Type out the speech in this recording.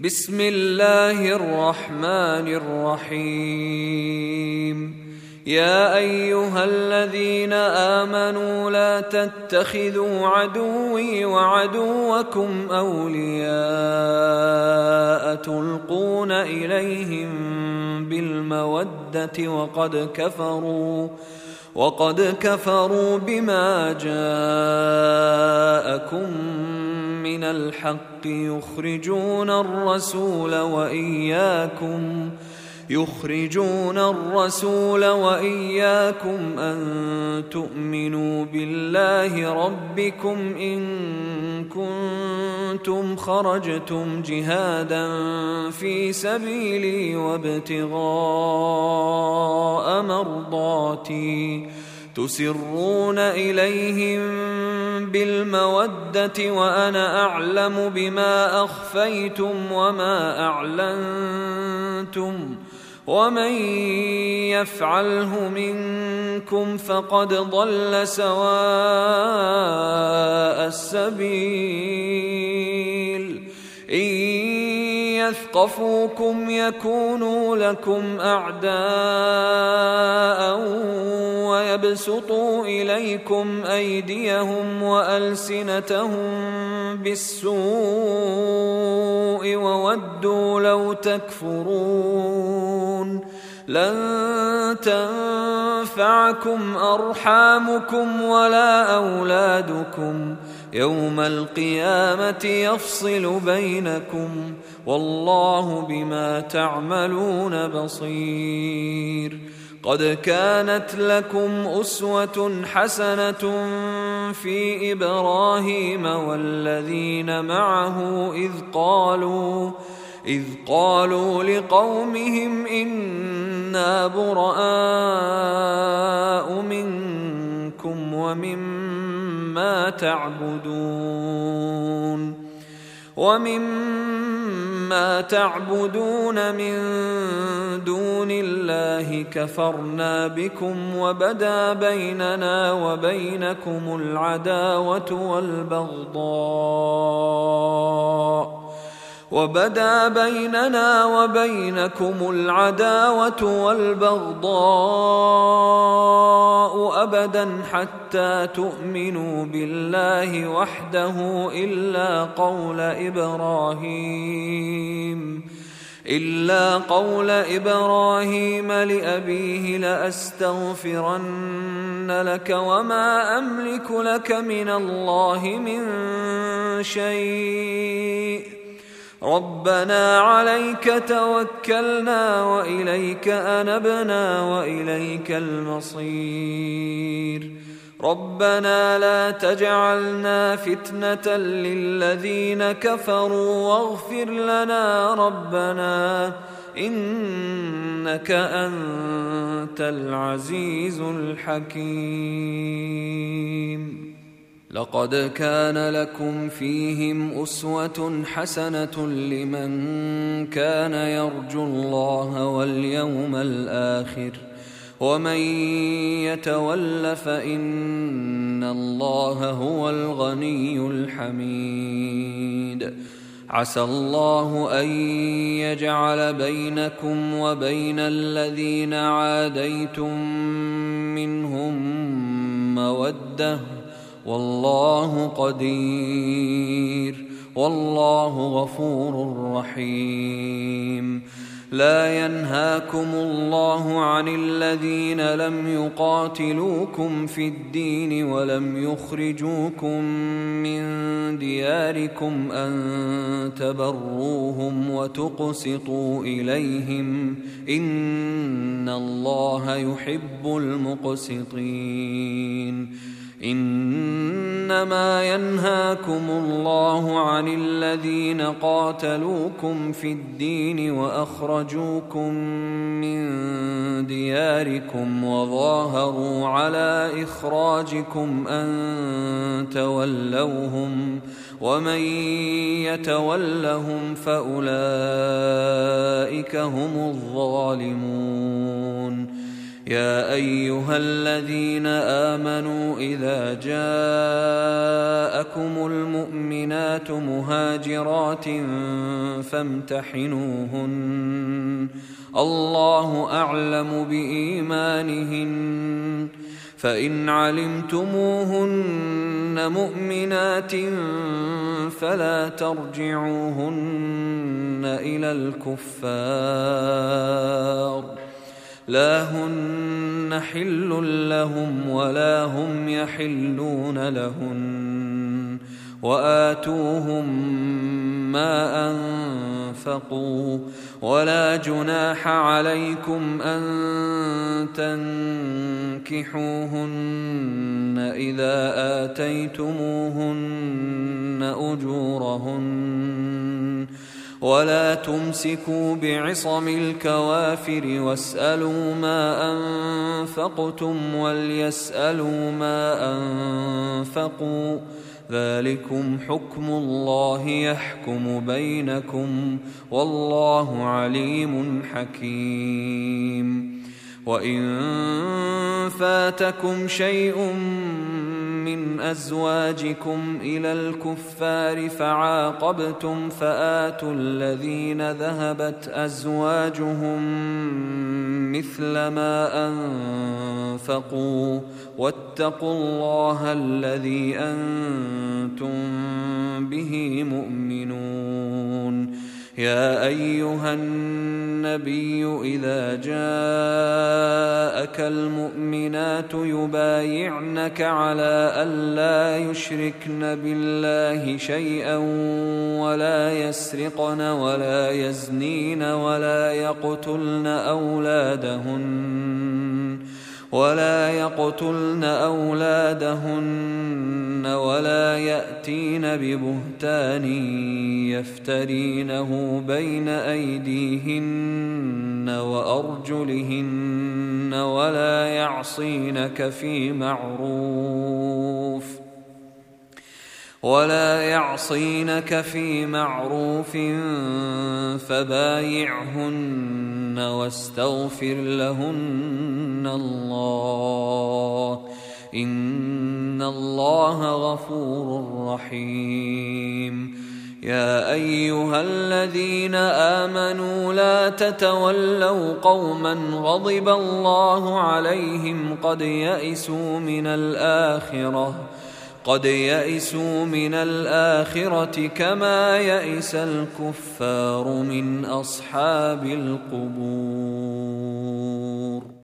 بسم الله الرحمن الرحيم. يا أيها الذين آمنوا لا تتخذوا عدوي وعدوكم أولياء تلقون إليهم بالمودة وقد كفروا بما جاءكم من الحق يخرجون الرسول وإياكم أن تؤمنوا بالله ربكم إن كنتم خرجتم جهادا في سبيلي وابتغاء مرضاتي تسرون إليهم بالمودة وأنا أعلم بما أخفيتم وما أعلنتم ومن يفعله منكم فقد ضل سواء السبيل. إن يثقفوكم يكونوا لكم أعداء ويبسطوا إليكم أيديهم وألسنتهم بالسوء وودوا لو تكفرون. لن تنفعكم أرحامكم ولا أولادكم يوم القيامة يفصل بينكم والله بما تعملون بصير. قد كانت لكم أسوة حسنة في إبراهيم والذين معه إذ قالوا لقومهم إنا براء منكم ومما تعبدون من دون الله كفرنا بكم وبدا بيننا وبينكم العداوة والبغضاء أبدا حتى تؤمنوا بالله وحده إلا قول إبراهيم لأبيه لأستغفرن لك وما أملك لك من الله من شيء ربنا عليك توكلنا وإليك أنبنا وإليك المصير. ربنا لا تجعلنا فتنة للذين كفروا واغفر لنا ربنا إنك أنت العزيز الحكيم. لقد كان لكم فيهم أسوة حسنة لمن كان يرجو الله واليوم الآخر ومن يتول فإن الله هو الغني الحميد. عسى الله أن يجعل بينكم وبين الذين عاديتم منهم مودة والله قدير والله غفور رحيم. لا ينهاكم الله عن الذين لم يقاتلوكم في الدين ولم يخرجوكم من دياركم أن تبروهم وتقسطوا إليهم إن الله يحب المقسطين. إنما ينهاكم الله عن الذين قاتلوكم في الدين وأخرجوكم من دياركم وظاهروا على إخراجكم أن تولوهم ومن يتولهم فأولئك هم الظالمون. يا أيها الذين آمنوا إذا جاءكم المؤمنات مهاجرات فامتحنوهن الله أعلم بإيمانهن فإن علمتموهن مؤمنات فلا ترجعوهن إلى الكفار لا هن حل لهم ولا هم يحلون لهن وآتوهم ما أنفقوا ولا جناح عليكم أن تنكحوهن إذا آتيتموهن أجورهن ولا تمسكوا بعصم الكوافر واسألوا ما أنفقتم وليسألوا ما أنفقوا ذلكم حكم الله يحكم بينكم والله عليم حكيم وإن فاتكم شيء من أزواجكم إلى الكفار فعاقبتم فآتوا الذين ذهبت أزواجهم مثل ما أنفقوا واتقوا الله الذي أنتم به مؤمنون يا أيها النبي إذا جاءك المؤمنات يبايعنك على ألا يشركن بالله شيئا ولا يسرقن ولا يزنين ولا يقتلن أولادهن ولا يأتين ببهتان يفترينه بين أيديهن وأرجلهن ولا يعصينك في معروف فبايعهن واستغفر لهن الله إن الله غفور رحيم يا أيها الذين آمنوا لا تتولوا قوما غضب الله عليهم قد يئسوا من الآخرة كما يئس الكفار من أصحاب القبور.